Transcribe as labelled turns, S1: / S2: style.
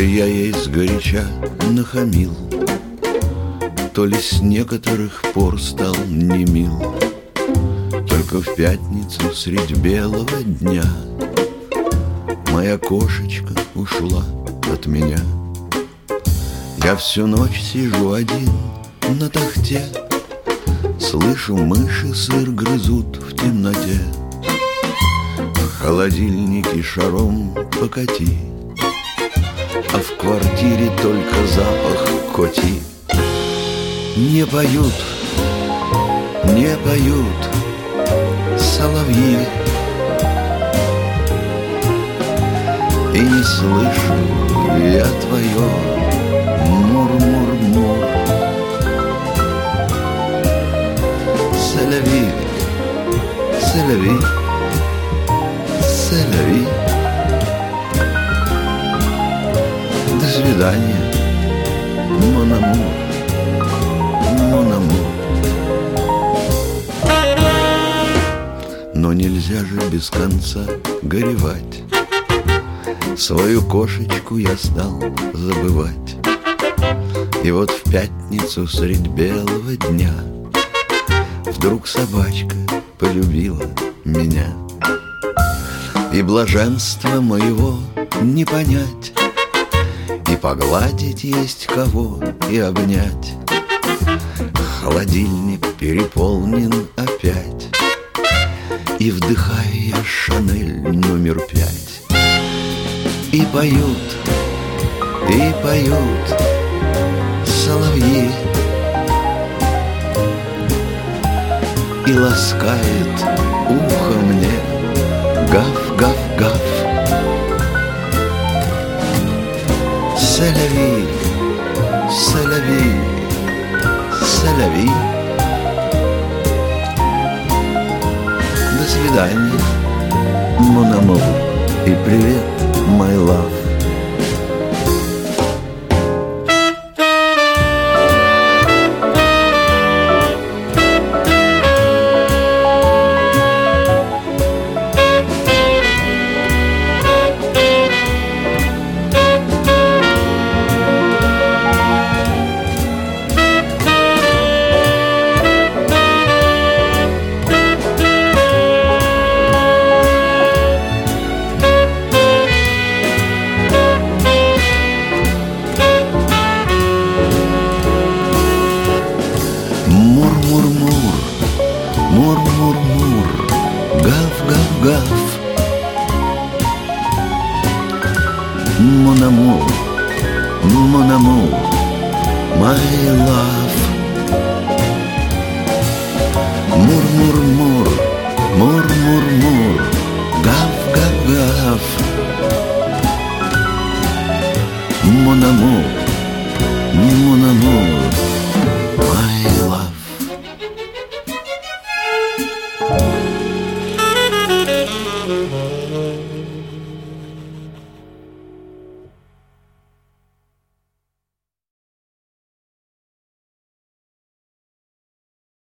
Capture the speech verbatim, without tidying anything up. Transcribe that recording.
S1: я ей сгоряча нахамил, то ли с некоторых пор стал немил. Только в пятницу средь белого дня моя кошечка ушла от меня. Я всю ночь сижу один на тахте, слышу, мыши сыр грызут в темноте. В холодильнике шаром покати, а в квартире только запах коти. Не поют, не поют соловьи, и не слышу я твое мур-мур-мур. Соловьи, соловьи, соловьи. До свидания, мон амур, мон амур. Но нельзя же без конца горевать. Свою кошечку я стал забывать. И вот в пятницу средь белого дня вдруг собачка полюбила меня. И блаженство моего не понять, и погладить есть кого, и обнять. Холодильник переполнен опять, и вдыхаю я Шанель номер пять. И поют, и поют соловьи, и ласкает ухо мне гав-гав-гав. Соловей, соловей, соловей. До свидания, мон амур, и привет, my love.